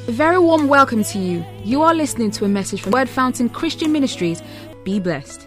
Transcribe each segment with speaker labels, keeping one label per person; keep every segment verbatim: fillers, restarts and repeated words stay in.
Speaker 1: A very warm welcome to you. You are listening to a message from Word Fountain Christian Ministries. Be blessed.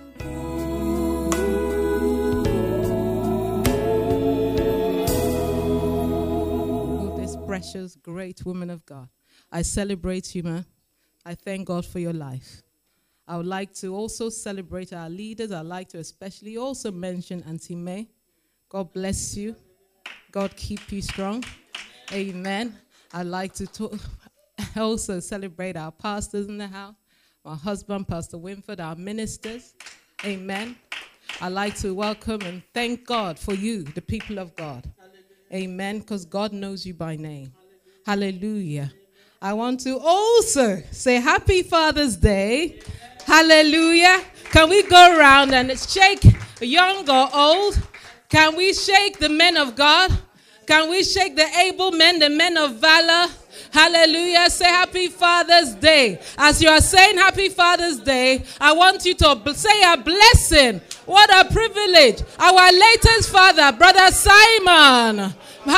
Speaker 2: This precious, great woman of God, I celebrate you, man. I thank God for your life. I would like to also celebrate our leaders. I'd like to especially also mention Auntie May. God bless you. God keep you strong. Amen. I'd like to talk, also celebrate our pastors in the house, my husband, Pastor Winford, our ministers. Amen. I'd like to welcome and thank God for you, the people of God. Hallelujah. Amen, because God knows you by name. Hallelujah. Hallelujah. I want to also say Happy Father's Day. Hallelujah. Can we go around and shake young or old? Can we shake the men of God? Can we shake the able men, the men of valor? Hallelujah. Say Happy Father's Day. As you are saying Happy Father's Day, I want you to say a blessing. What a privilege. Our latest father, Brother Simon.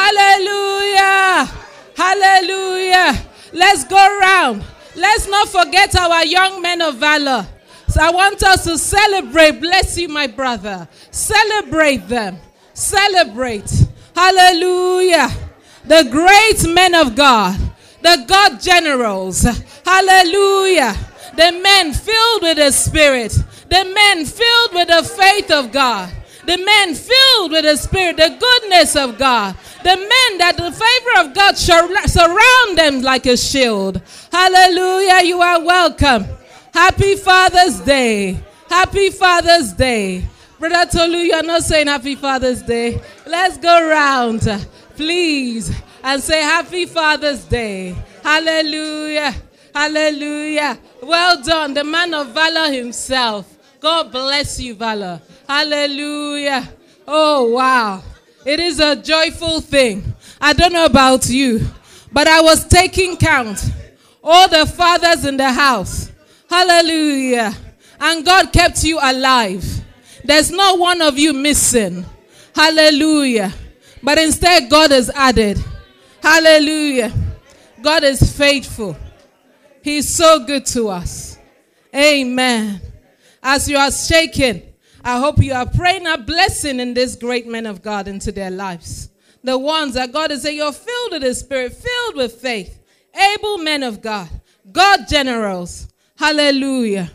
Speaker 2: Hallelujah. Hallelujah. Let's go around. Let's not forget our young men of valor. So I want us to celebrate. Bless you, my brother. Celebrate them. Celebrate. Hallelujah. The great men of God. The God generals. Hallelujah. The men filled with the Spirit. The men filled with the faith of God. The men filled with the Spirit, the goodness of God. The men that the favor of God surround them like a shield. Hallelujah. You are welcome. Happy Father's Day. Happy Father's Day. Brother Tolu, you're not saying Happy Father's Day. Let's go around, please, and say Happy Father's Day. Hallelujah. Hallelujah. Well done, the man of valor himself. God bless you, valor. Hallelujah. Oh, wow. It is a joyful thing. I don't know about you, but I was taking count. All the fathers in the house. Hallelujah. And God kept you alive. There's not one of you missing. Hallelujah. But instead, God has added. Hallelujah. God is faithful. He's so good to us. Amen. As you are shaking, I hope you are praying a blessing in this great men of God into their lives. The ones that God is saying, you're filled with the Spirit, filled with faith. Able men of God. God generals. Hallelujah.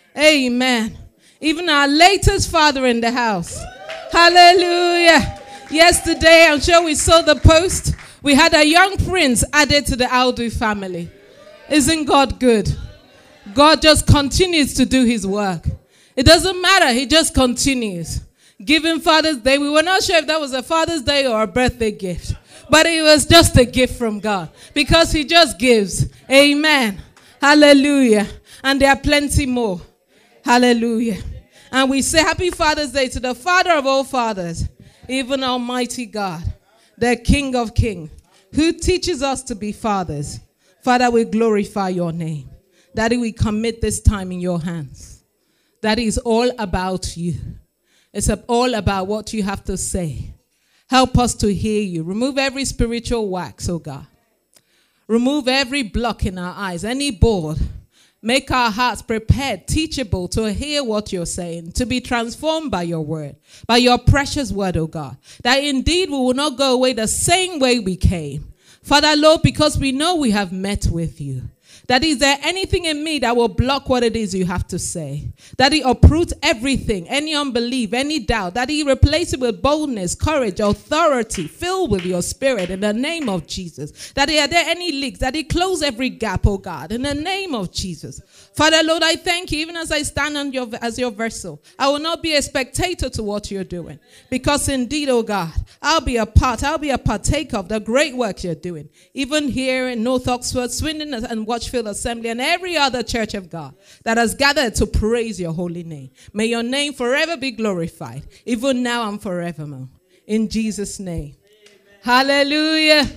Speaker 2: Amen. Even our latest father in the house. Hallelujah. Yesterday, I'm sure we saw the post. We had a young prince added to the Aldu family. Isn't God good? God just continues to do his work. It doesn't matter. He just continues. Giving Father's Day. We were not sure if that was a Father's Day or a birthday gift. But it was just a gift from God. Because he just gives. Amen. Hallelujah. And there are plenty more. Hallelujah. And we say Happy Father's Day to the Father of all fathers. Even Almighty God. The King of kings. Who teaches us to be fathers. Father, we glorify your name. Daddy, we commit this time in your hands. That is all about you. It's all about what you have to say. Help us to hear you. Remove every spiritual wax, oh God. Remove every block in our eyes, any board. Make our hearts prepared, teachable to hear what you're saying, to be transformed by your word, by your precious word, oh God. That indeed we will not go away the same way we came. Father, Lord, because we know we have met with you. That is there anything in me that will block what it is you have to say? That he uproot everything, any unbelief, any doubt. That he replace it with boldness, courage, authority, filled with your spirit in the name of Jesus. That are there any leaks? That he close every gap, oh God, in the name of Jesus. Father, Lord, I thank you, even as I stand on your, as your vessel. I will not be a spectator to what you're doing. Because indeed, oh God, I'll be a part, I'll be a partaker of the great work you're doing. Even here in North Oxford, Swindon and Watchfield Assembly and every other church of God that has gathered to praise your holy name. May your name forever be glorified, even now and forevermore. In Jesus' name. Amen. Hallelujah.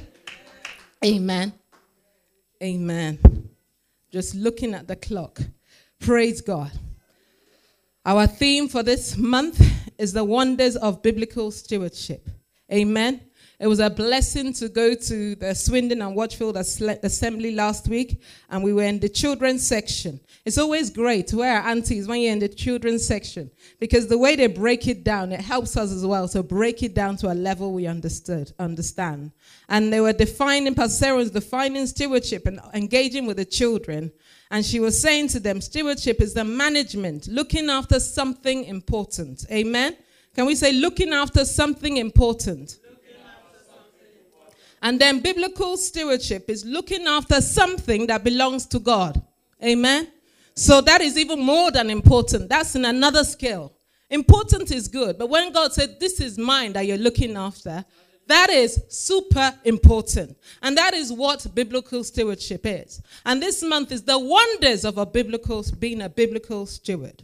Speaker 2: Amen. Amen. Just looking at the clock. Praise God. Our theme for this month is the wonders of biblical stewardship. Amen. It was a blessing to go to the Swindon and Watchfield Assembly last week, and we were in the children's section. It's always great to wear our aunties when you're in the children's section, because the way they break it down, it helps us as well to break it down to a level we understood, understand. And they were defining, Pastor Sarah was defining stewardship and engaging with the children. And she was saying to them, stewardship is the management, looking after something important. Amen? Can we say looking after something important? And then biblical stewardship is looking after something that belongs to God. Amen? So that is even more than important. That's in another scale. Important is good. But when God said, this is mine that you're looking after, that is super important. And that is what biblical stewardship is. And this month is the wonders of a biblical, being a biblical steward.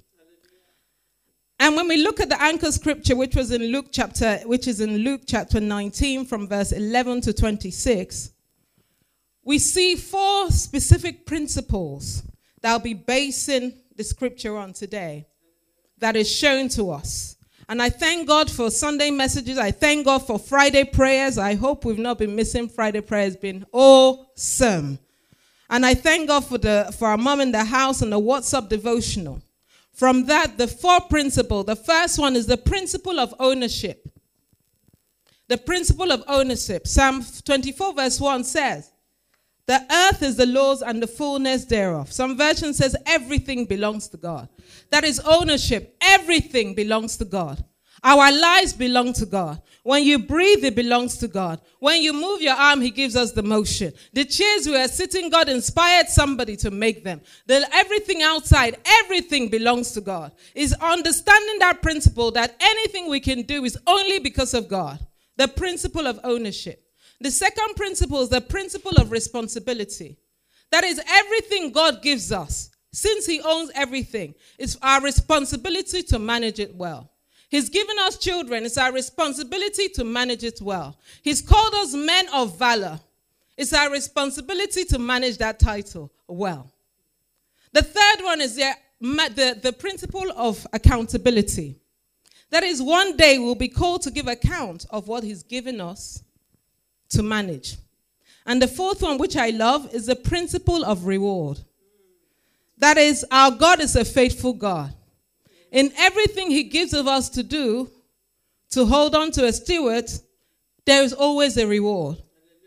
Speaker 2: And when we look at the anchor scripture, which was in Luke chapter, which is in Luke chapter nineteen, from verse eleven to twenty-six, we see four specific principles that I'll be basing the scripture on today that is shown to us. And I thank God for Sunday messages. I thank God for Friday prayers. I hope we've not been missing Friday prayers. It's been awesome. And I thank God for the for our mom in the house and the WhatsApp devotional. From that, the four principles. The first one is the principle of ownership. The principle of ownership. Psalm twenty-four verse one says, the earth is the Lord's and the fullness thereof. Some version says everything belongs to God. That is ownership. Everything belongs to God. Our lives belong to God. When you breathe, it belongs to God. When you move your arm, he gives us the motion. The chairs we are sitting, God inspired somebody to make them. The, everything outside, everything belongs to God. It's understanding that principle that anything we can do is only because of God. The principle of ownership. The second principle is the principle of responsibility. That is everything God gives us. Since he owns everything, it's our responsibility to manage it well. He's given us children. It's our responsibility to manage it well. He's called us men of valor. It's our responsibility to manage that title well. The third one is the, the, the principle of accountability. That is, one day we'll be called to give account of what he's given us to manage. And the fourth one, which I love, is the principle of reward. That is, our God is a faithful God. In everything he gives of us to do, to hold on to a steward, there is always a reward.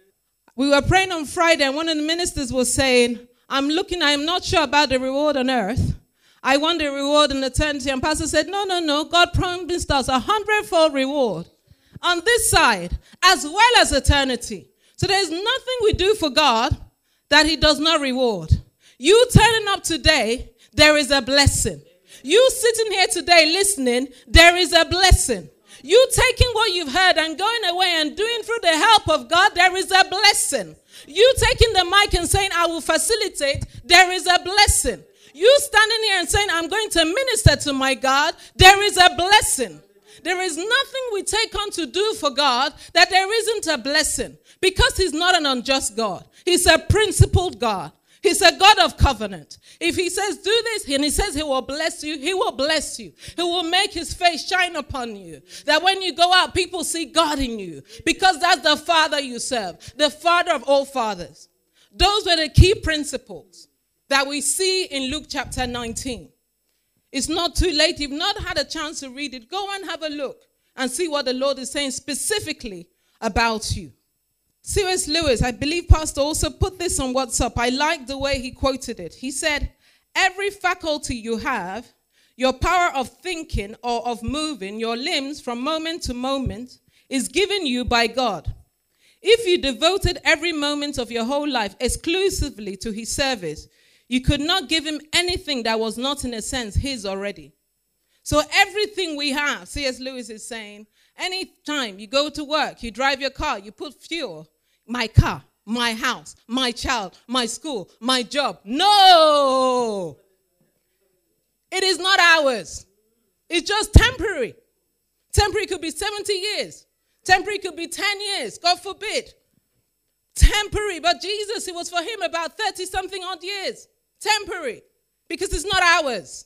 Speaker 2: We were praying on Friday, and one of the ministers was saying, I'm looking, I'm not sure about the reward on earth. I want the reward in eternity. And Pastor said, no, no, no. God promised us a hundredfold reward on this side, as well as eternity. So there's nothing we do for God that he does not reward. You turning up today, there is a blessing. You sitting here today listening, there is a blessing. You taking what you've heard and going away and doing through the help of God, there is a blessing. You taking the mic and saying, I will facilitate, there is a blessing. You standing here and saying, I'm going to minister to my God, there is a blessing. There is nothing we take on to do for God that there isn't a blessing, because he's not an unjust God. He's a principled God. He's a God of covenant. If he says, do this, and he says he will bless you, he will bless you. He will make his face shine upon you. That when you go out, people see God in you. Because that's the Father you serve. The Father of all fathers. Those were the key principles that we see in Luke chapter nineteen. It's not too late. If you've not had a chance to read it, go and have a look and see what the Lord is saying specifically about you. C S Lewis, I believe Pastor also put this on WhatsApp. I like the way he quoted it. He said, every faculty you have, your power of thinking or of moving your limbs from moment to moment, is given you by God. If you devoted every moment of your whole life exclusively to his service, you could not give him anything that was not, in a sense, his already. So everything we have, C S Lewis is saying, anytime you go to work, you drive your car, you put fuel, my car, my house, my child, my school, my job. No! It is not ours. It's just temporary. Temporary could be seventy years. Temporary could be ten years, God forbid. Temporary, but Jesus, it was for him about thirty-something odd years. Temporary, because it's not ours.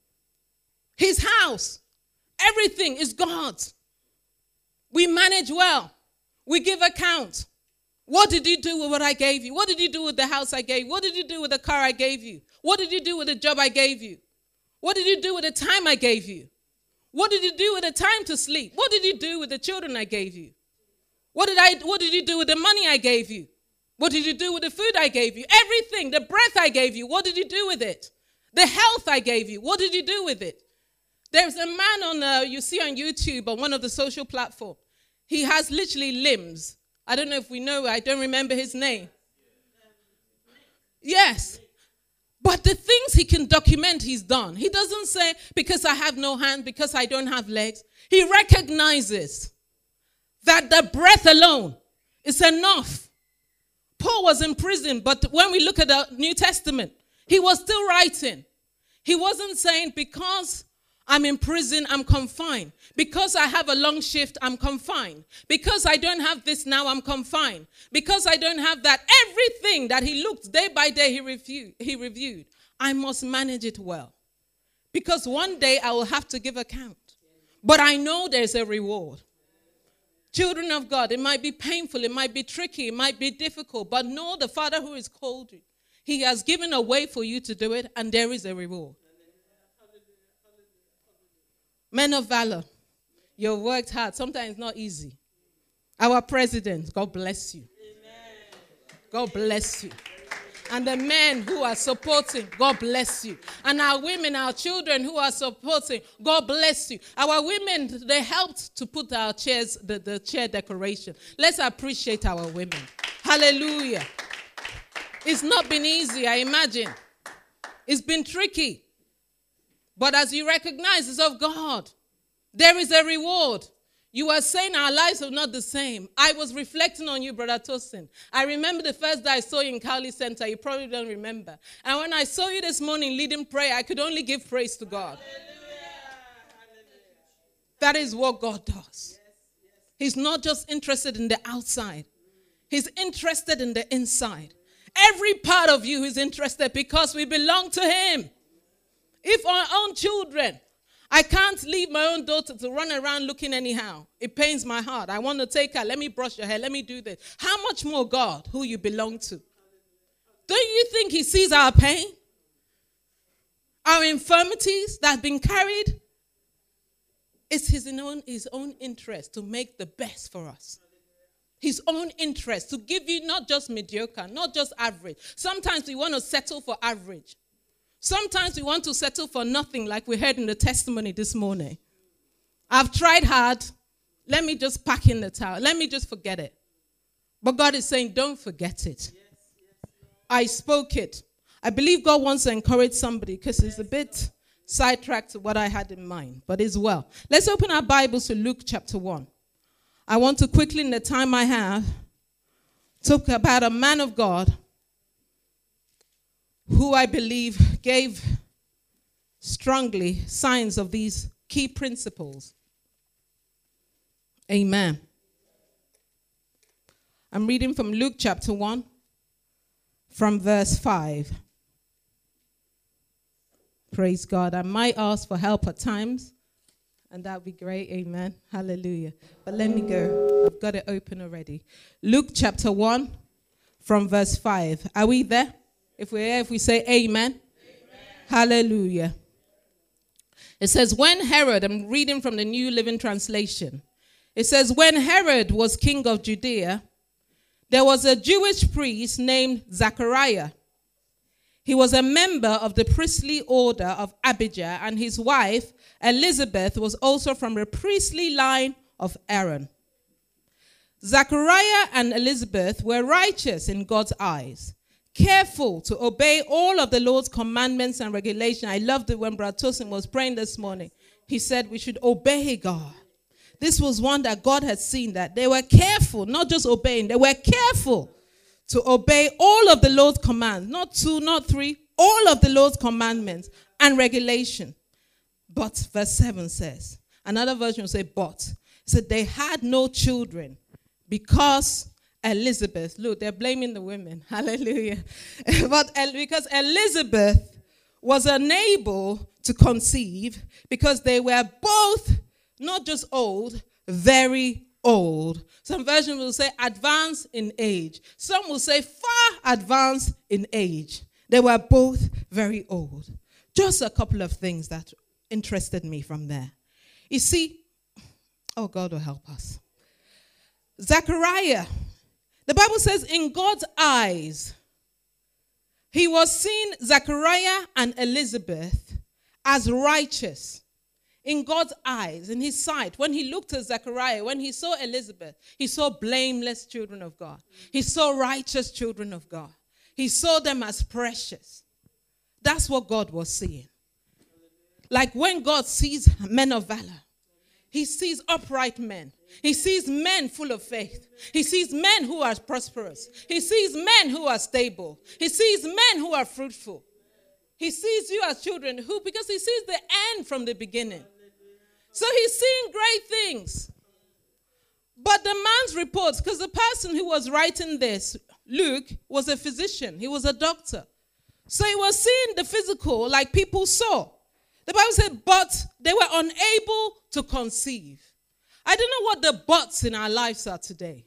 Speaker 2: His house, everything is God's. We manage well. We give account. What did you do with what I gave you? What did you do with the house I gave you? What did you do with the car I gave you? What did you do with the job I gave you? What did you do with the time I gave you? What did you do with the time to sleep? What did you do with the children I gave you? What did I what did you do with the money I gave you? What did you do with the food I gave you? Everything, the breath I gave you, what did you do with it? The health I gave you, what did you do with it? There's a man on uh, you see on YouTube on one of the social platforms. He has literally limbs. I don't know if we know, I don't remember his name. Yes. But the things he can document, he's done. He doesn't say, because I have no hand, because I don't have legs. He recognizes that the breath alone is enough. Paul was in prison, but when we look at the New Testament, he was still writing. He wasn't saying, because I'm in prison, I'm confined. Because I have a long shift, I'm confined. Because I don't have this now, I'm confined. Because I don't have that. Everything that he looked day by day, he reviewed. He reviewed. I must manage it well. Because one day I will have to give account. But I know there's a reward. Children of God, it might be painful, it might be tricky, it might be difficult. But know the Father who has called you. He has given a way for you to do it, and there is a reward. Men of valor, you've worked hard. Sometimes it's not easy. Our president, God bless you. Amen. God bless you. And the men who are supporting, God bless you. And our women, our children who are supporting, God bless you. Our women, they helped to put our chairs, the, the chair decoration. Let's appreciate our women. Hallelujah. It's not been easy, I imagine. It's been tricky. But as you recognize, it's of God. There is a reward. You are saying our lives are not the same. I was reflecting on you, Brother Tosin. I remember the first day I saw you in Cowley Center. You probably don't remember. And when I saw you this morning leading prayer, I could only give praise to God. Hallelujah. That is what God does. He's not just interested in the outside. He's interested in the inside. Every part of you is interested because we belong to him. If our own children, I can't leave my own daughter to run around looking anyhow. It pains my heart. I want to take her. Let me brush your hair. Let me do this. How much more God, who you belong to? Don't you think he sees our pain? Our infirmities that have been carried? It's his own, his own interest to make the best for us. His own interest to give you not just mediocre, not just average. Sometimes we want to settle for average. Sometimes we want to settle for nothing, like we heard in the testimony this morning. I've tried hard. Let me just pack in the towel. Let me just forget it. But God is saying, don't forget it. Yes, yes. I spoke it. I believe God wants to encourage somebody because it's a bit sidetracked to what I had in mind, but it's well. Let's open our Bibles to Luke chapter one. I want to quickly, in the time I have, talk about a man of God who I believe gave strongly signs of these key principles. Amen. I'm reading from Luke chapter one, from verse five. Praise God. I might ask for help at times, and that would be great. Amen. Hallelujah. But let me go. I've got it open already. Luke chapter one, from verse five. Are we there? If we're here, if we say amen. Amen. Hallelujah. It says, when Herod, I'm reading from the New Living Translation. It says, when Herod was king of Judea, there was a Jewish priest named Zachariah. He was a member of the priestly order of Abijah, and his wife, Elizabeth, was also from the priestly line of Aaron. Zachariah and Elizabeth were righteous in God's eyes, careful to obey all of the Lord's commandments and regulations. I loved it when Brother Tosin was praying this morning. He said we should obey God. This was one that God had seen, that they were careful, not just obeying, they were careful to obey all of the Lord's commands, not two, not three, all of the Lord's commandments and regulation. But verse seven says, another version will say, but, it said they had no children because Elizabeth, look, they're blaming the women. Hallelujah. But because Elizabeth was unable to conceive because they were both not just old, very old. Some versions will say advanced in age. Some will say far advanced in age. They were both very old. Just a couple of things that interested me from there. You see, oh, God will help us. Zechariah, the Bible says, in God's eyes, he was seen, Zechariah and Elizabeth, as righteous. In God's eyes, in his sight, when he looked at Zechariah, when he saw Elizabeth, he saw blameless children of God. He saw righteous children of God. He saw them as precious. That's what God was seeing. Like when God sees men of valor, he sees upright men. He sees men full of faith. He sees men who are prosperous. He sees men who are stable. He sees men who are fruitful. He sees you as children who, because he sees the end from the beginning. So he's seeing great things. But the man's reports, because the person who was writing this, Luke, was a physician. He was a doctor. So he was seeing the physical like people saw. The Bible said, but they were unable to conceive. I don't know what the buts in our lives are today.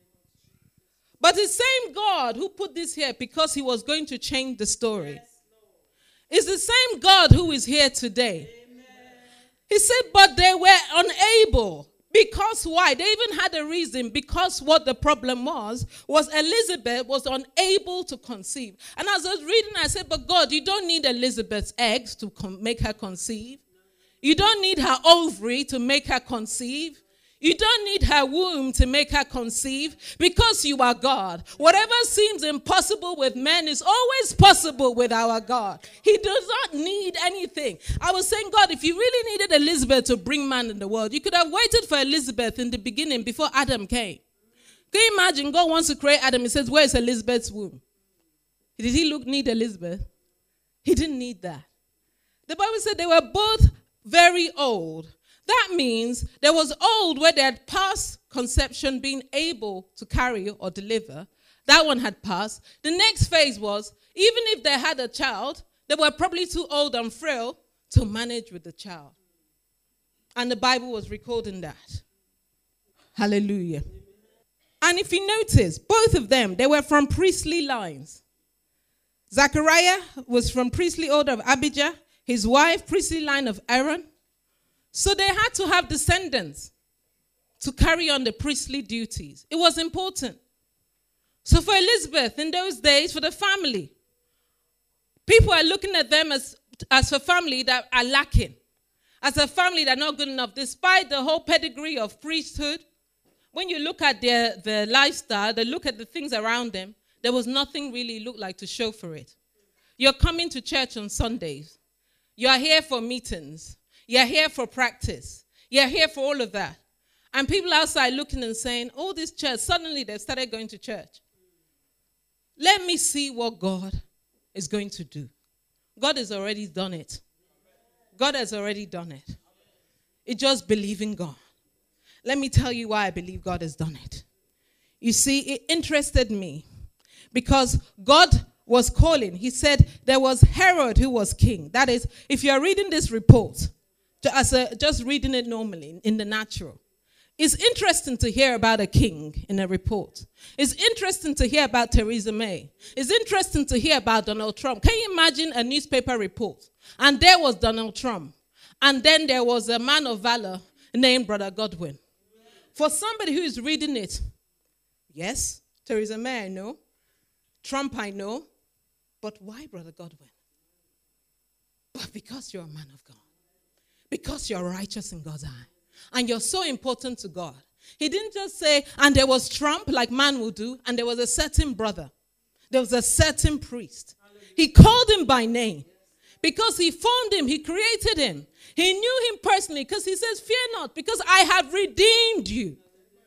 Speaker 2: But the same God who put this here because he was going to change the story is the same God who is here today. He said, but they were unable. Because why? They even had a reason. Because what the problem was, was Elizabeth was unable to conceive. And as I was reading, I said, but God, you don't need Elizabeth's eggs to com- make her conceive. You don't need her ovary to make her conceive. You don't need her womb to make her conceive, because you are God. Whatever seems impossible with men is always possible with our God. He does not need anything. I was saying, God, if you really needed Elizabeth to bring man in the world, you could have waited for Elizabeth in the beginning before Adam came. Can you imagine? God wants to create Adam. He says, where is Elizabeth's womb? Did he look need Elizabeth? He didn't need that. The Bible said they were both very old. That means there was old where they had passed conception, being able to carry or deliver. That one had passed. The next phase was, even if they had a child, they were probably too old and frail to manage with the child. And the Bible was recording that. Hallelujah. And if you notice, both of them, they were from priestly lines. Zechariah was from priestly order of Abijah. His wife, priestly line of Aaron. So they had to have descendants to carry on the priestly duties. It was important. So for Elizabeth, in those days, for the family, people are looking at them as, as a family that are lacking, as a family that are not good enough, despite the whole pedigree of priesthood. When you look at their, their lifestyle, they look at the things around them, there was nothing really looked like to show for it. You're coming to church on Sundays. You're here for meetings. You're here for practice. You're here for all of that. And people outside looking and saying, oh, this church, suddenly they've started going to church. Let me see what God is going to do. God has already done it. God has already done it. It's just believing God. Let me tell you why I believe God has done it. You see, it interested me because God was calling. He said there was Herod who was king. That is, if you're reading this report, As a, just reading it normally in the natural. It's interesting to hear about a king in a report. It's interesting to hear about Theresa May. It's interesting to hear about Donald Trump. Can you imagine a newspaper report? And there was Donald Trump. And then there was a man of valor named Brother Godwin. For somebody who is reading it, yes, Theresa May I know, Trump I know, but why Brother Godwin? But because you're a man of God. Because you're righteous in God's eye. And you're so important to God. He didn't just say, and there was Trump, like man will do, and there was a certain brother. There was a certain priest. He called him by name. Because he formed him, he created him. He knew him personally, because he says, fear not, because I have redeemed you.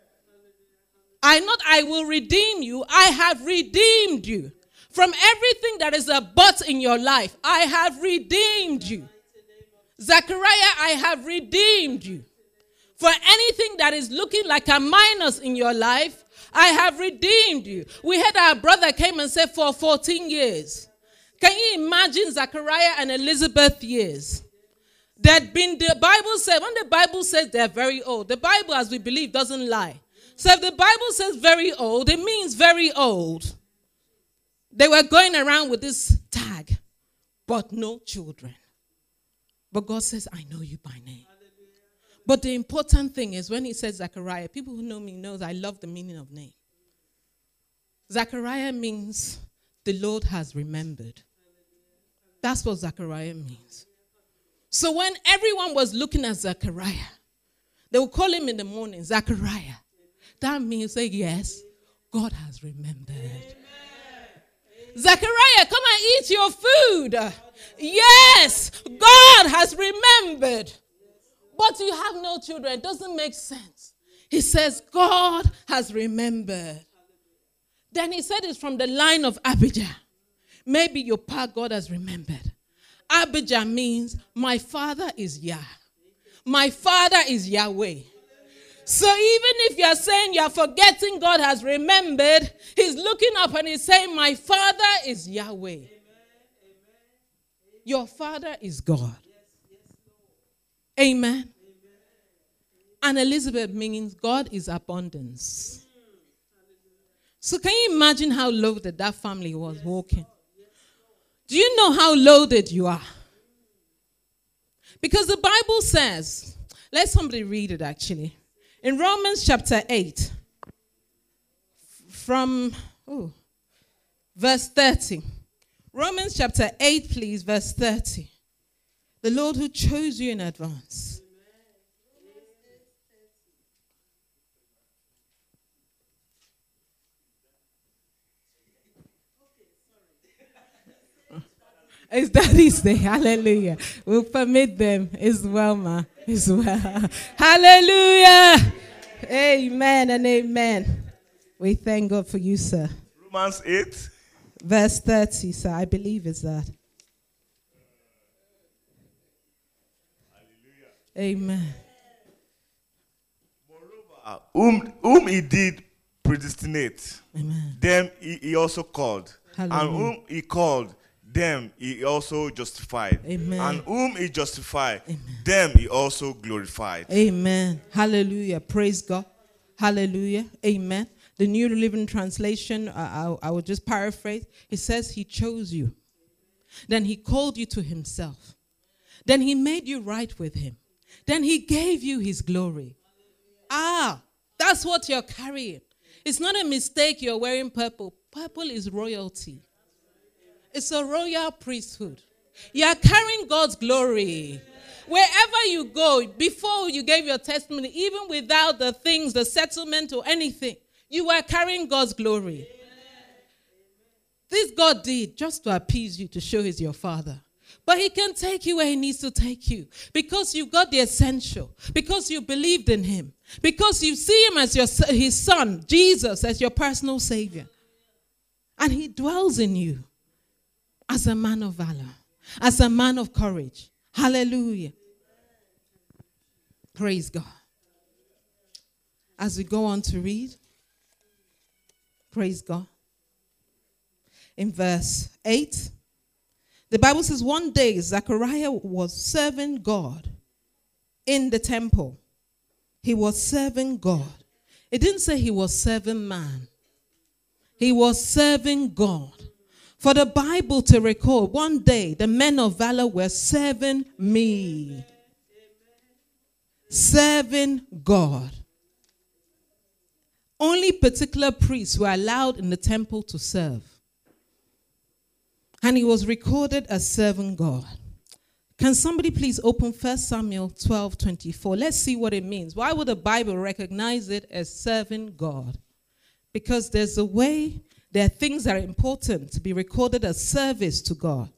Speaker 2: I not I will redeem you, I have redeemed you. From everything that is a but in your life, I have redeemed you. Zechariah, I have redeemed you. For anything that is looking like a minus in your life, I have redeemed you. We had our brother came and said for fourteen years. Can you imagine Zechariah and Elizabeth years? That been the Bible said, when the Bible says they're very old, the Bible, as we believe, doesn't lie. So if the Bible says very old, it means very old. They were going around with this tag, but no children. But God says, I know you by name. But the important thing is when he says Zechariah, people who know me know I love the meaning of name. Zechariah means the Lord has remembered. That's what Zechariah means. So when everyone was looking at Zechariah, they would call him in the morning, Zechariah. That means, say, yes, God has remembered. Amen. Zechariah, come and eat your food. Yes, God has remembered. But you have no children. It doesn't make sense. He says, God has remembered. Then he said it's from the line of Abijah. Maybe your part God has remembered. Abijah means my father is Yah. My father is Yahweh. So even if you're saying you're forgetting God has remembered, he's looking up and he's saying, my father is Yahweh. Amen. Your father is God. Amen. Amen. And Elizabeth means God is abundance. So can you imagine how loaded that family was walking? Do you know how loaded you are? Because the Bible says, let somebody read it actually. In Romans chapter eight, from oh, verse thirty. Romans chapter eight, please, verse thirty. The Lord who chose you in advance. It's Daddy's Day. Hallelujah. We'll permit them. It's well, ma. It's well. Hallelujah. Amen and amen. We thank God for you, sir.
Speaker 3: Romans eight.
Speaker 2: Verse thirty, sir. I believe it's that. Hallelujah. Amen.
Speaker 3: Moreover, whom, whom he did predestinate,
Speaker 2: amen,
Speaker 3: them he, he also called.
Speaker 2: Hallelujah.
Speaker 3: And whom he called, them he also justified.
Speaker 2: Amen.
Speaker 3: And whom he justified,
Speaker 2: amen,
Speaker 3: them he also glorified.
Speaker 2: Amen. Hallelujah. Praise God. Hallelujah. Amen. The New Living Translation, I, I, I will just paraphrase. It says he chose you. Then he called you to himself. Then he made you right with him. Then he gave you his glory. Ah, that's what you're carrying. It's not a mistake you're wearing purple. Purple is royalty. It's a royal priesthood. You are carrying God's glory. Wherever you go, before you gave your testimony, even without the things, the settlement or anything, you were carrying God's glory. This God did just to appease you, to show he's your father. But he can take you where he needs to take you because you've got the essential, because you believed in him, because you see him as your his son, Jesus, as your personal savior. And he dwells in you as a man of valor, as a man of courage. Hallelujah. Praise God. As we go on to read, praise God. In verse eight, the Bible says, one day Zechariah was serving God in the temple. He was serving God. It didn't say he was serving man. He was serving God. For the Bible to record, one day the men of valor were serving me. Serving God. Only particular priests were allowed in the temple to serve. And he was recorded as serving God. Can somebody please open First Samuel twelve twenty-four? Let's see what it means. Why would the Bible recognize it as serving God? Because there's a way, there are things that are important to be recorded as service to God.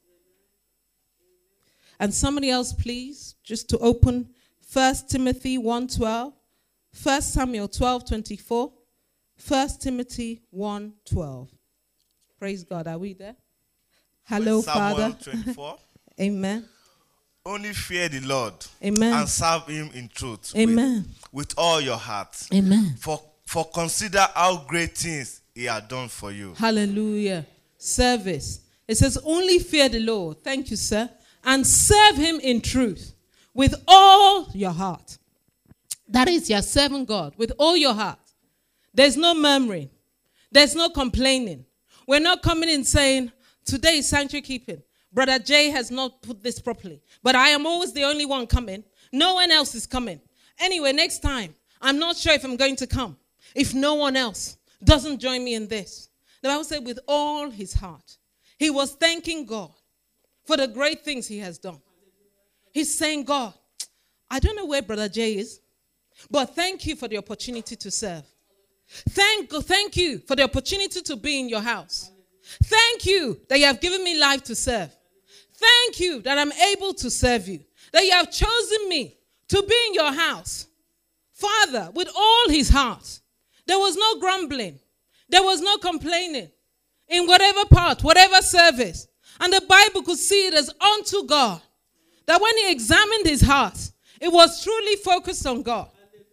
Speaker 2: And somebody else, please, just to open First Timothy one twelve, First Samuel twelve twenty-four, First Timothy one twelve. Praise God. Are we there? Hello, Father.
Speaker 3: twenty-four.
Speaker 2: Amen.
Speaker 3: Only fear the Lord.
Speaker 2: Amen.
Speaker 3: And serve him in truth.
Speaker 2: Amen.
Speaker 3: With, with all your heart.
Speaker 2: Amen.
Speaker 3: For, for consider how great things he has done for you.
Speaker 2: Hallelujah. Service. It says, only fear the Lord. Thank you, sir. And serve him in truth. With all your heart. That is, you're serving God with all your heart. There's no murmuring. There's no complaining. We're not coming in saying, today is sanctuary keeping. Brother Jay has not put this properly. But I am always the only one coming. No one else is coming. Anyway, next time, I'm not sure if I'm going to come. If no one else doesn't join me in this. The Bible said with all his heart, he was thanking God for the great things he has done. He's saying, God, I don't know where Brother Jay is, but thank you for the opportunity to serve. Thank, thank you for the opportunity to be in your house. Thank you that you have given me life to serve. Thank you that I'm able to serve you. That you have chosen me to be in your house. Father, with all his heart, there was no grumbling. There was no complaining in whatever part, whatever service. And the Bible could see it as unto God. That when he examined his heart, it was truly focused on God.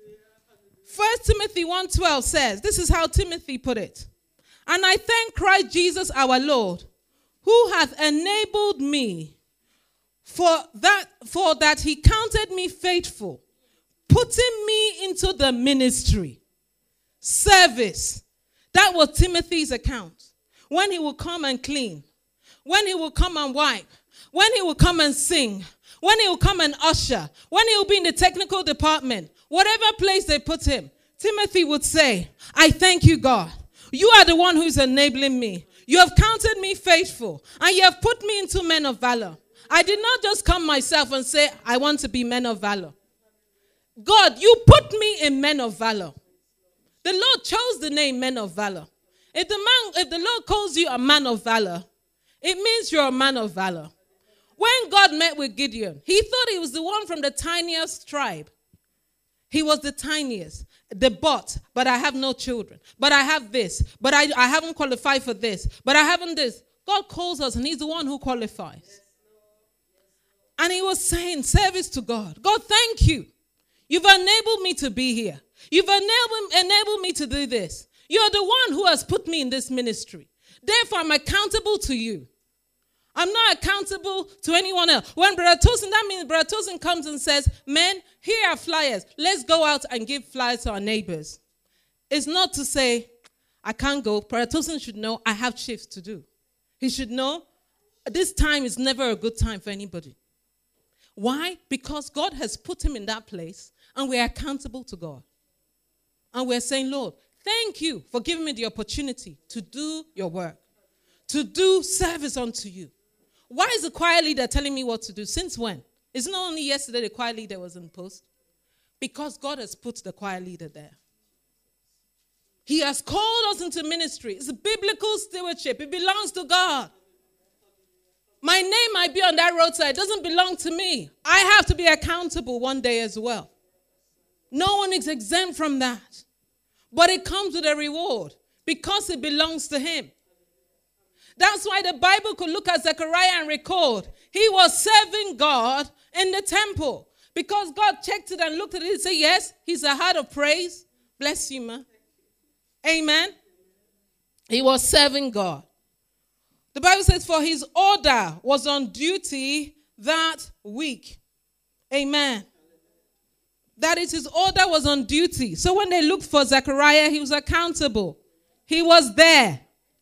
Speaker 2: First Timothy one twelve says, this is how Timothy put it. And I thank Christ Jesus our Lord, who hath enabled me for that, for that he counted me faithful, putting me into the ministry. Service. That was Timothy's account. When he would come and clean. When he would come and wipe. When he would come and sing. When he would come and usher. When he would be in the technical department. Whatever place they put him. Timothy would say, I thank you, God. You are the one who's enabling me. You have counted me faithful. And you have put me into men of valor. I did not just come myself and say, I want to be men of valor. God, you put me in men of valor. The Lord chose the name men of valor. If the man, if the Lord calls you a man of valor, it means you're a man of valor. When God met with Gideon, he thought he was the one from the tiniest tribe. He was the tiniest. The but, but I have no children. But I have this. But I, I haven't qualified for this. But I haven't this. God calls us and he's the one who qualifies. And he was saying service to God. God, thank you. You've enabled me to be here. You've enabled, enabled me to do this. You're the one who has put me in this ministry. Therefore, I'm accountable to you. I'm not accountable to anyone else. When Brother Tosin, that means Brother Tosin comes and says, men, here are flyers. Let's go out and give flyers to our neighbors. It's not to say, I can't go. Brother Tosin should know I have shifts to do. He should know this time is never a good time for anybody. Why? Because God has put him in that place and we're accountable to God. And we're saying, Lord, thank you for giving me the opportunity to do your work, to do service unto you. Why is the choir leader telling me what to do? Since when? It's not only yesterday the choir leader was in post. Because God has put the choir leader there. He has called us into ministry. It's a biblical stewardship. It belongs to God. My name might be on that roadside. It doesn't belong to me. I have to be accountable one day as well. No one is exempt from that. But it comes with a reward because it belongs to him. That's why the Bible could look at Zechariah and record. He was serving God in the temple. Because God checked it and looked at it and said, yes, he's a heart of praise. Bless you, man. Amen. He was serving God. The Bible says, for his order was on duty that week. Amen. That is, his order was on duty. So when they looked for Zechariah, he was accountable. He was there.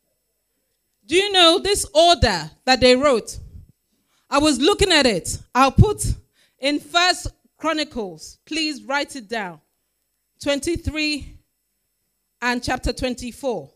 Speaker 2: Do you know this order that they wrote? I was looking at it. I'll put in First Chronicles. Please write it down. twenty-three and chapter twenty-four.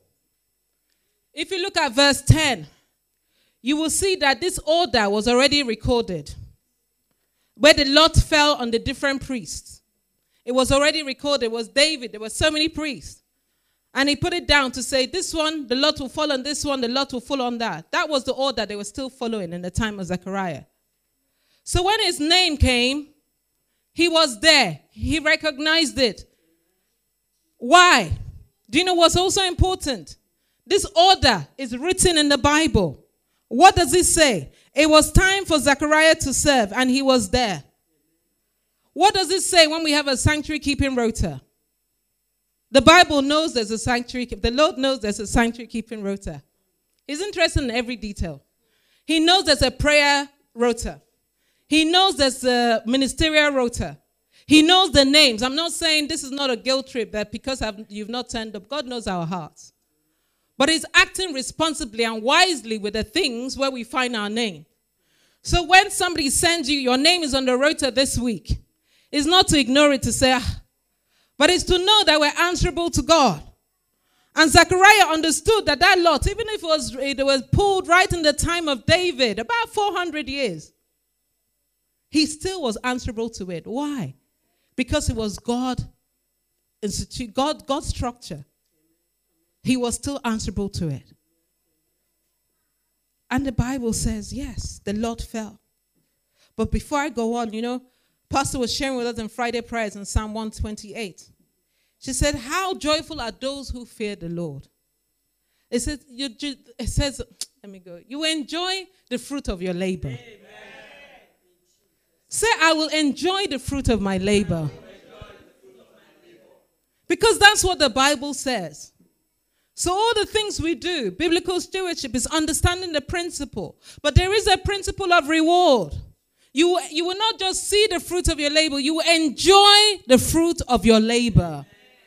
Speaker 2: If you look at verse ten, you will see that this order was already recorded. Where the lot fell on the different priests. It was already recorded. It was David. There were so many priests. And he put it down to say, this one, the lot will fall on this one, the lot will fall on that. That was the order they were still following in the time of Zechariah. So when his name came, he was there. He recognized it. Why? Do you know what's also important? This order is written in the Bible. What does it say? It was time for Zechariah to serve, and he was there. What does it say when we have a sanctuary keeping rota? The Bible knows there's a sanctuary. The Lord knows there's a sanctuary keeping rota. He's interested in every detail. He knows there's a prayer rota. He knows there's a ministerial rota. He knows the names. I'm not saying this is not a guilt trip that because I've, you've not turned up. God knows our hearts. But he's acting responsibly and wisely with the things where we find our name. So when somebody sends you, your name is on the rota this week, it's not to ignore it, to say, ah, but it's to know that we're answerable to God. And Zechariah understood that that lot, even if it was, it was pulled right in the time of David, about four hundred years, he still was answerable to it. Why? Because it was God institute, God, God's structure. He was still answerable to it. And the Bible says, yes, the Lord fell. But before I go on, you know, Pastor was sharing with us in Friday prayers in Psalm one twenty-eight. She said, how joyful are those who fear the Lord. It says, you, it says, let me go. You enjoy the fruit of your labor. Amen. Say, I will enjoy the fruit of my labor. Because that's what the Bible says. So all the things we do, biblical stewardship is understanding the principle. But there is a principle of reward. You, you will not just see the fruit of your labor, you will enjoy the fruit of your labor.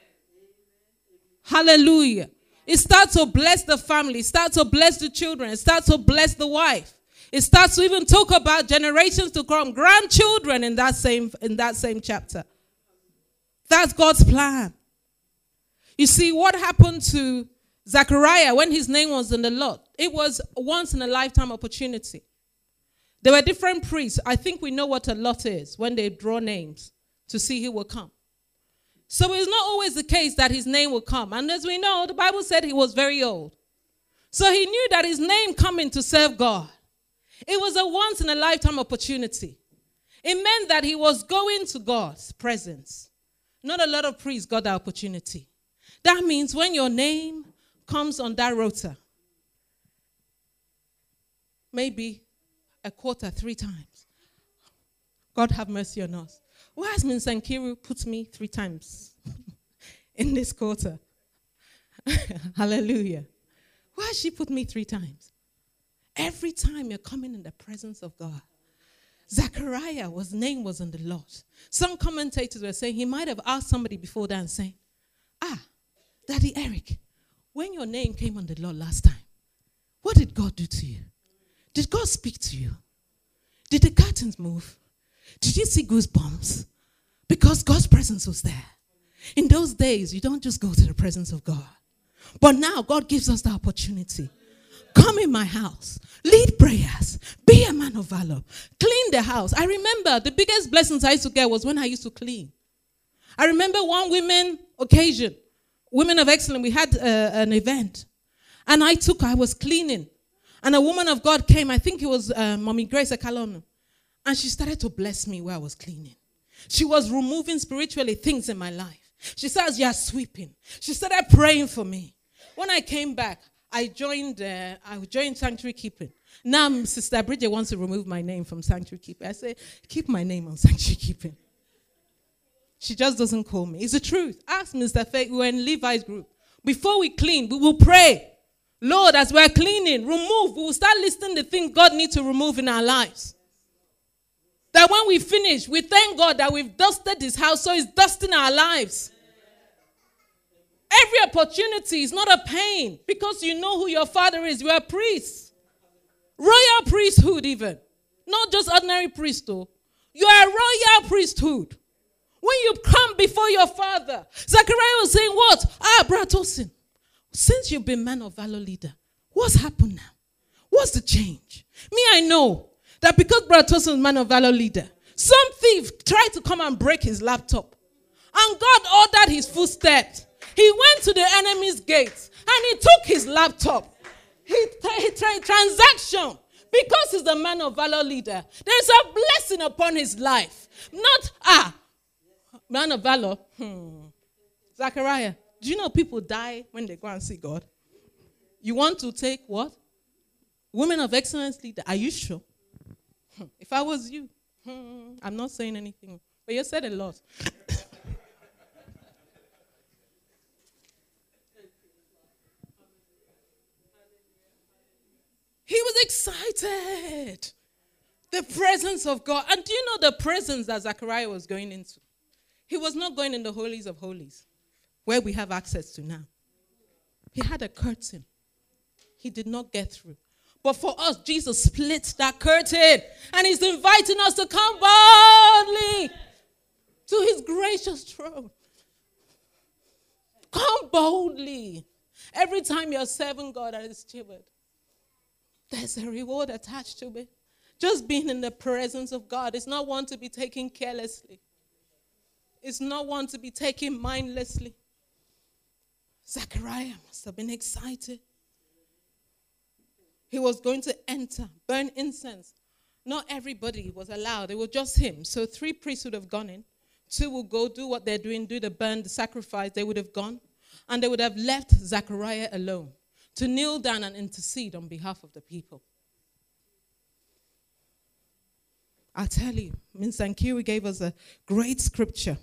Speaker 2: Hallelujah. It starts to bless the family. It starts to bless the children. It starts to bless the wife. It starts to even talk about generations to come, grandchildren in that same, in that same chapter. That's God's plan. You see, what happened to Zechariah when his name was in the lot? It was a once in a lifetime opportunity. There were different priests. I think we know what a lot is when they draw names to see who will come. So it's not always the case that his name will come. And as we know, the Bible said he was very old. So he knew that his name coming to serve God, it was a once in a lifetime opportunity. It meant that he was going to God's presence. Not a lot of priests got that opportunity. That means when your name comes on that rota, maybe a quarter, three times. God have mercy on us. Why has Mister Nkiru put me three times in this quarter? Hallelujah. Why has she put me three times? Every time you're coming in the presence of God. Zechariah, his name was on the lot. Some commentators were saying he might have asked somebody before that and saying, ah, Daddy Eric, when your name came on the lot last time, what did God do to you? Did God speak to you? Did the curtains move? Did you see goosebumps? Because God's presence was there. In those days, you don't just go to the presence of God. But now God gives us the opportunity. Come in my house. Lead prayers. Be a man of valor. Clean the house. I remember the biggest blessings I used to get was when I used to clean. I remember one women occasion, Women of Excellence, we had uh, an event. And I took, I was cleaning. And a woman of God came, I think it was uh, Mommy Grace Akalonu. And she started to bless me while I was cleaning. She was removing spiritually things in my life. She says, you're sweeping. She started praying for me. When I came back, I joined uh, I joined Sanctuary Keeping. Now Sister Bridget wants to remove my name from Sanctuary Keeping. I say, keep my name on Sanctuary Keeping. She just doesn't call me. It's the truth. Ask Mister Faye, we were in Levi's group. Before we clean, we will pray. Lord, as we're cleaning, remove. We will start listing the things God needs to remove in our lives. That when we finish, we thank God that we've dusted this house, so it's dusting our lives. Every opportunity is not a pain because you know who your father is. You are a priest. Royal priesthood even. Not just ordinary priest though. You are a royal priesthood. When you come before your father, Zechariah was saying what? Ah, Brother Tosin, since you've been man of valor leader, what's happened now? What's the change? Me, I know that because Brother Tosin is man of valor leader, some thief tried to come and break his laptop. And God ordered his footsteps. He went to the enemy's gates and he took his laptop. He, he tried transaction because he's the man of valor leader. There's a blessing upon his life. Not, ah, man of valor. Hmm. Zechariah, do you know people die when they go and see God? You want to take what? Women of excellence leader. Are you sure? Hmm. If I was you, hmm, I'm not saying anything. But you said a lot. He was excited. The presence of God. And do you know the presence that Zechariah was going into? He was not going in the holies of holies, where we have access to now. He had a curtain. He did not get through. But for us, Jesus split that curtain. And he's inviting us to come boldly to his gracious throne. Come boldly. Every time you're serving God at his steward, there's a reward attached to it. Just being in the presence of God is not one to be taken carelessly. It's not one to be taken mindlessly. Zechariah must have been excited. He was going to enter, burn incense. Not everybody was allowed. It was just him. So three priests would have gone in. Two would go do what they're doing, do the burn, the sacrifice. They would have gone. And they would have left Zechariah alone to kneel down and intercede on behalf of the people. I tell you, Mister Nkiru gave us a great scripture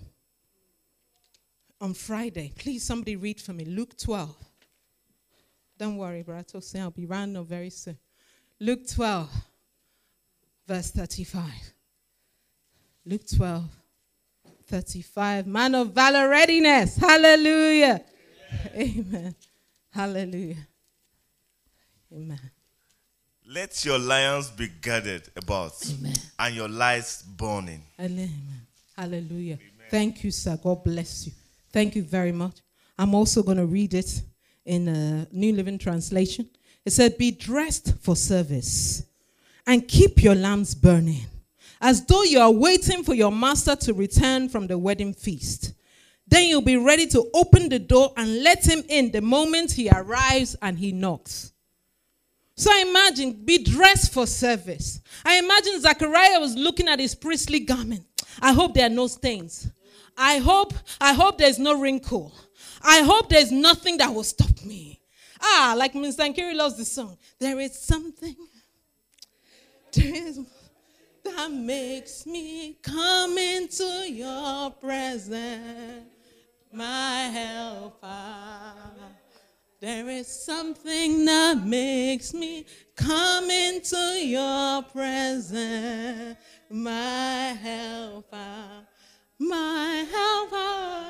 Speaker 2: on Friday. Please, somebody read for me. Luke twelve. Don't worry, Brother. I'll be rounding up very soon. Luke twelve, verse thirty-five. Luke twelve, thirty-five. Man of valor, readiness. Hallelujah. Amen. Amen. Hallelujah. Amen.
Speaker 3: Let your lions be gathered about.
Speaker 2: Amen.
Speaker 3: And your lights burning.
Speaker 2: Amen. Hallelujah. Amen. Thank you, sir. God bless you. Thank you very much. I'm also going to read it in a New Living Translation. It said, be dressed for service and keep your lamps burning, as though you are waiting for your master to return from the wedding feast. Then you'll be ready to open the door and let him in the moment he arrives and he knocks. So I imagine, be dressed for service. I imagine Zechariah was looking at his priestly garment. I hope there are no stains. I hope, I hope there's no wrinkle. I hope there's nothing that will stop me. Ah, like Mister Nkiru loves the song. There is something there is, that makes me come into your presence, my helper. There is something that makes me come into your presence, my helper, my helper,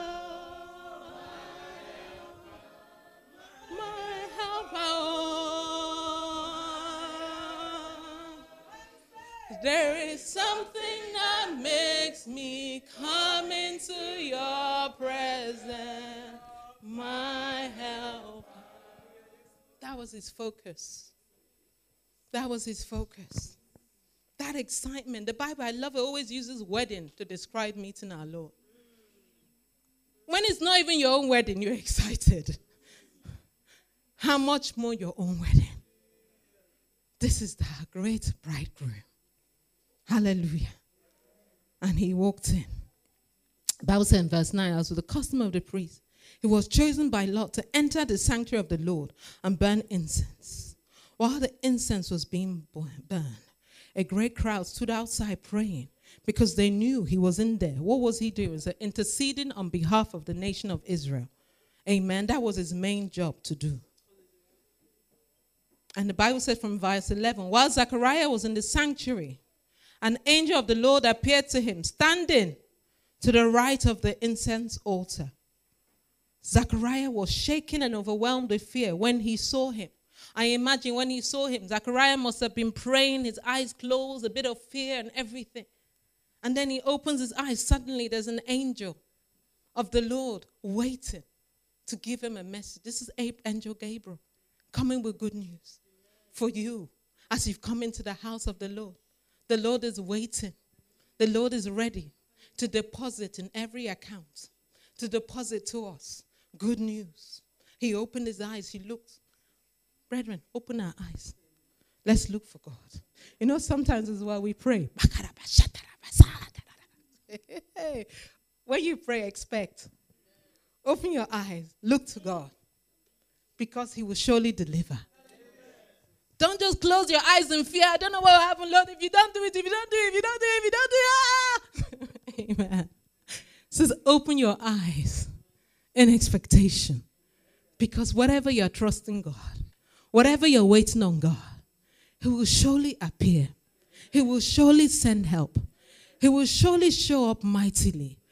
Speaker 2: my helper. There is something that makes me come into your presence, my helper. That was his focus. That was his focus. That excitement. The Bible, I love it, always uses wedding to describe meeting our Lord. When it's not even your own wedding, you're excited. How much more your own wedding? This is the great bridegroom. Hallelujah. And he walked in. The Bible said in verse nine, as with the custom of the priest, he was chosen by Lot to enter the sanctuary of the Lord and burn incense. While the incense was being burned, a great crowd stood outside praying because they knew he was in there. What was he doing? So interceding on behalf of the nation of Israel. Amen. That was his main job to do. And the Bible said from verse eleven, while Zechariah was in the sanctuary, an angel of the Lord appeared to him, standing to the right of the incense altar. Zechariah was shaken and overwhelmed with fear when he saw him. I imagine when he saw him, Zechariah must have been praying, his eyes closed, a bit of fear and everything. And then he opens his eyes. Suddenly there's an angel of the Lord waiting to give him a message. This is Angel Gabriel coming with good news for you as you've come into the house of the Lord. The Lord is waiting. The Lord is ready to deposit in every account, to deposit to us good news. He opened his eyes. He looked. Brethren, open our eyes. Let's look for God. You know, sometimes as well we pray. When you pray, expect. Open your eyes. Look to God. Because he will surely deliver. Don't just close your eyes in fear. I don't know what will happen, Lord, if you don't do it, if you don't do it, if you don't do it, if you don't do it. Ah! Amen. It says, open your eyes in expectation. Because whatever you're trusting God, whatever you're waiting on God, he will surely appear. He will surely send help. He will surely show up mightily.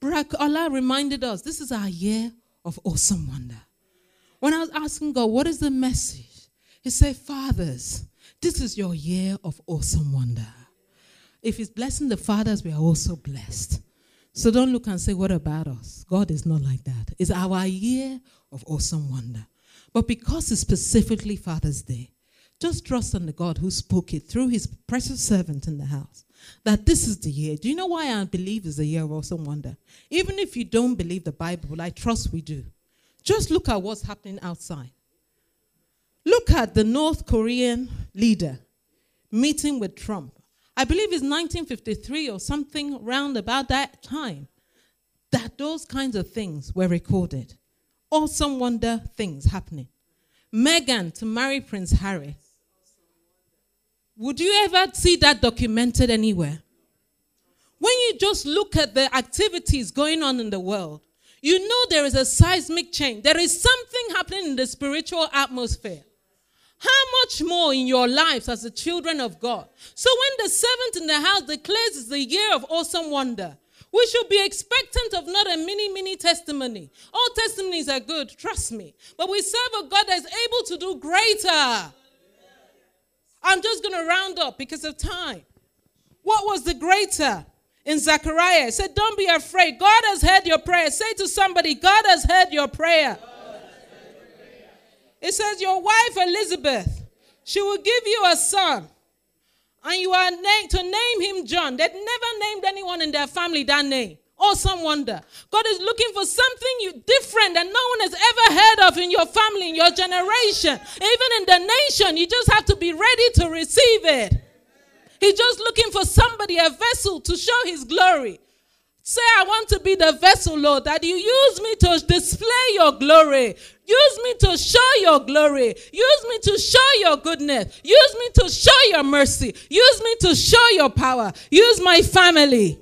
Speaker 2: Barack Allah reminded us, this is our year of awesome wonder. When I was asking God, what is the message? He said, fathers, this is your year of awesome wonder. If he's blessing the fathers, we are also blessed. So don't look and say, what about us? God is not like that. It's our year of awesome wonder. But because it's specifically Father's Day, just trust on the God who spoke it through his precious servant in the house, that this is the year. Do you know why I believe it's the year of awesome wonder? Even if you don't believe the Bible, I trust we do. Just look at what's happening outside. Look at the North Korean leader meeting with Trump. I believe it's nineteen fifty-three or something around about that time that those kinds of things were recorded. Awesome wonder things happening. Meghan to marry Prince Harry. Would you ever see that documented anywhere? When you just look at the activities going on in the world, you know there is a seismic change. There is something happening in the spiritual atmosphere. How much more in your lives as the children of God? So when the servant in the house declares it's the year of awesome wonder, we should be expectant of not a mini, mini testimony. All testimonies are good, trust me. But we serve a God that is able to do greater. I'm just going to round up because of time. What was the greater? In Zechariah, it said, don't be afraid. God has heard your prayer. Say to somebody, God has heard your prayer. It says, your wife Elizabeth, she will give you a son. And you are named to name him John. They'd never named anyone in their family that name. Awesome wonder. God is looking for something you, different that no one has ever heard of in your family, in your generation. Even in the nation, you just have to be ready to receive it. He's just looking for somebody, a vessel, to show his glory. Say, I want to be the vessel, Lord, that you use me to display your glory. Use me to show your glory. Use me to show your goodness. Use me to show your mercy. Use me to show your power. Use my family.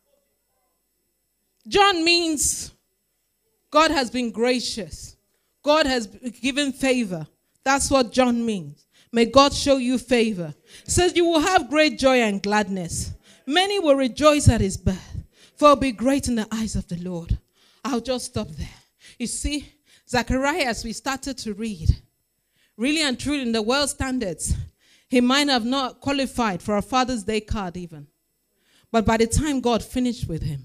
Speaker 2: John means God has been gracious. God has given favor. That's what John means. May God show you favor. It says you will have great joy and gladness. Many will rejoice at his birth, for it will be great in the eyes of the Lord. I'll just stop there. You see, Zechariah, as we started to read, really and truly in the world standards, he might have not qualified for a Father's Day card even. But by the time God finished with him,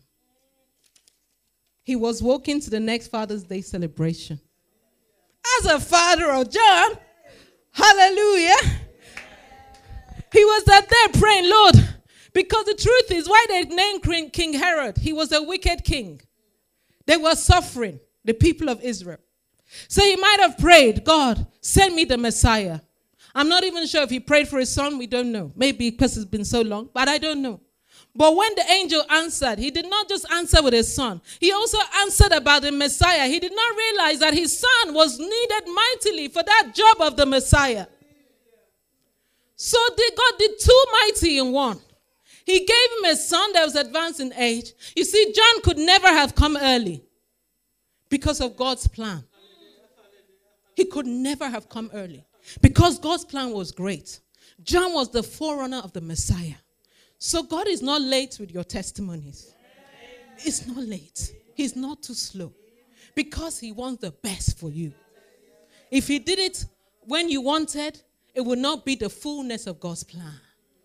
Speaker 2: he was walking to the next Father's Day celebration. As a father of John, hallelujah, he was out there praying, Lord, because the truth is, why they named King Herod? He was a wicked king. They were suffering, the people of Israel. So he might have prayed, God, send me the Messiah. I'm not even sure if he prayed for his son. We don't know. Maybe because it's been so long, but I don't know. But when the angel answered, he did not just answer with his son. He also answered about the Messiah. He did not realize that his son was needed mightily for that job of the Messiah. So God did two mighty in one. He gave him a son that was advanced in age. You see, John could never have come early because of God's plan. He could never have come early because God's plan was great. John was the forerunner of the Messiah. So God is not late with your testimonies. It's not late. He's not too slow because he wants the best for you. If he did it when you wanted, it would not be the fullness of God's plan.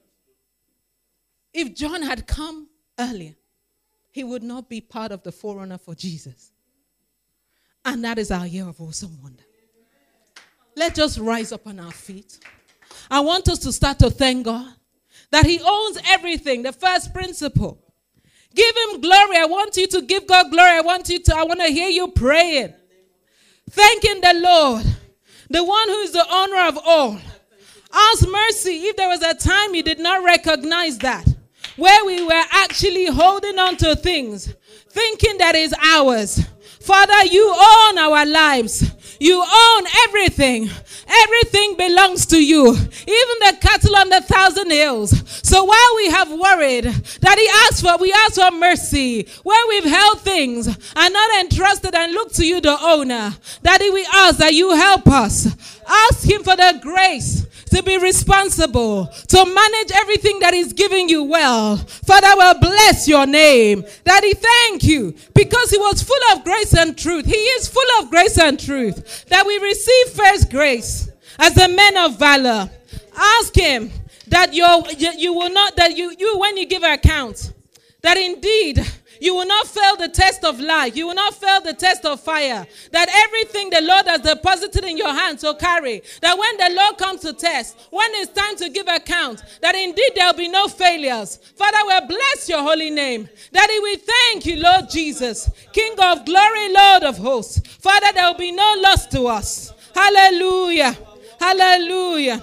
Speaker 2: If John had come earlier, he would not be part of the forerunner for Jesus. And that is our year of awesome wonder. Let's just rise up on our feet. I want us to start to thank God that he owns everything, the first principle. Give him glory. I want you to give God glory. I want you to, I want to hear you praying. Thanking the Lord, the one who is the owner of all. Ask mercy if there was a time you did not recognize that, where we were actually holding on to things, thinking that is ours. Father, you own our lives. You own everything. Everything belongs to you, even the cattle on the thousand hills. So while we have worried, Daddy, ask for, we ask for mercy. Where we've held things and not entrusted and look to you, the owner. Daddy, we ask that you help us. Ask him for the grace to be responsible, to manage everything that he's giving you well. Father, will bless your name. Daddy, thank you, because he was full of grace and truth. He is full of grace and truth. That we receive first grace as a man of valor. Ask him that you you will not, that you, you when you give account, that indeed you will not fail the test of life. You will not fail the test of fire. That everything the Lord has deposited in your hands will carry. That when the Lord comes to test, when it's time to give account, that indeed there will be no failures. Father, we bless your holy name. Daddy, we thank you, Lord Jesus, King of glory, Lord of hosts. Father, there will be no loss to us. Hallelujah. Hallelujah.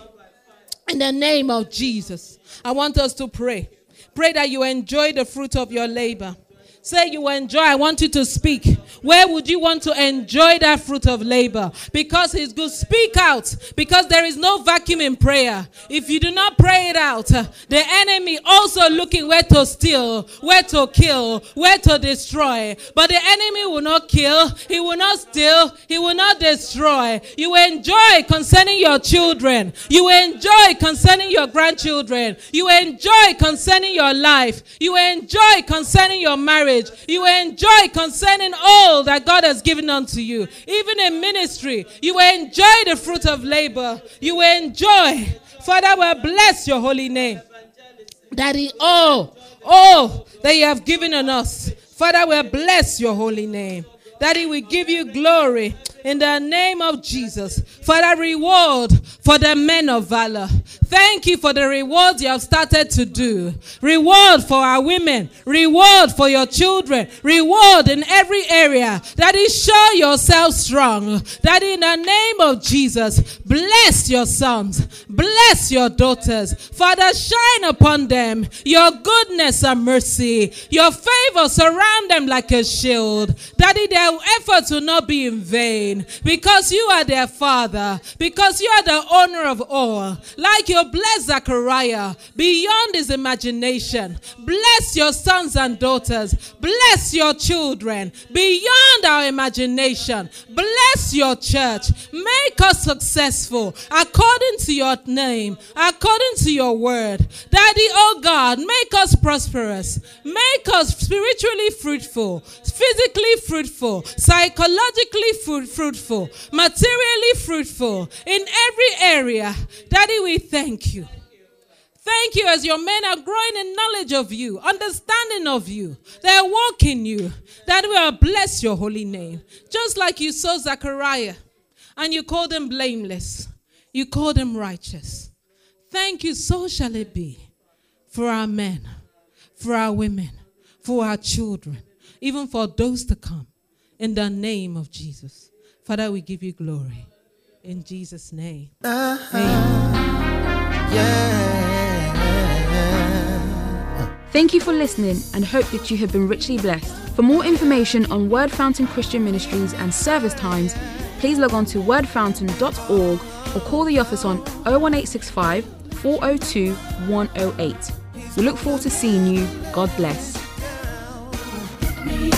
Speaker 2: In the name of Jesus, I want us to pray. Pray that you enjoy the fruit of your labor. Say you enjoy. I want you to speak. Where would you want to enjoy that fruit of labor? Because it's good. Speak out. Because there is no vacuum in prayer. If you do not pray it out, the enemy also looking where to steal, where to kill, where to destroy. But the enemy will not kill. He will not steal. He will not destroy. You will enjoy concerning your children. You will enjoy concerning your grandchildren. You will enjoy concerning your life. You will enjoy concerning your marriage. You will enjoy concerning all that God has given unto you. Even in ministry, you will enjoy the fruit of labor. You will enjoy. Father, will bless your holy name. Daddy, oh, oh, that you have given on us. Father, will bless your holy name. Daddy, we give you glory in the name of Jesus. Father, reward for the men of valor. Thank you for the rewards you have started to do. Reward for our women. Reward for your children. Reward in every area. Daddy, show yourself strong. Daddy, in the name of Jesus, bless your sons. Bless your daughters. Father, shine upon them your goodness and mercy. Your favor surround them like a shield. Daddy, their efforts will not be in vain. Because you are their father. Because you are the owner of all. Like you bless Zachariah beyond his imagination. Bless your sons and daughters. Bless your children beyond our imagination. Bless your church. Make us successful according to your name, according to your word. Daddy, oh God, make us prosperous. Make us spiritually fruitful, physically fruitful, psychologically fruitful, materially fruitful in every area. Daddy, we thank you. Thank you as your men are growing in knowledge of you, understanding of you. They are walking you. Daddy, we will bless your holy name. Just like you saw Zachariah and you called him blameless. You called him righteous. Thank you. So shall it be for our men, for our women, for our children, even for those to come. In the name of Jesus. Father, we give you glory. In Jesus' name. Uh-huh. Amen.
Speaker 1: Yeah. Thank you for listening and hope that you have been richly blessed. For more information on Word Fountain Christian Ministries and service times, please log on to word fountain dot org or call the office on oh one eight six five, four oh two, one oh eight. We look forward to seeing you. God bless.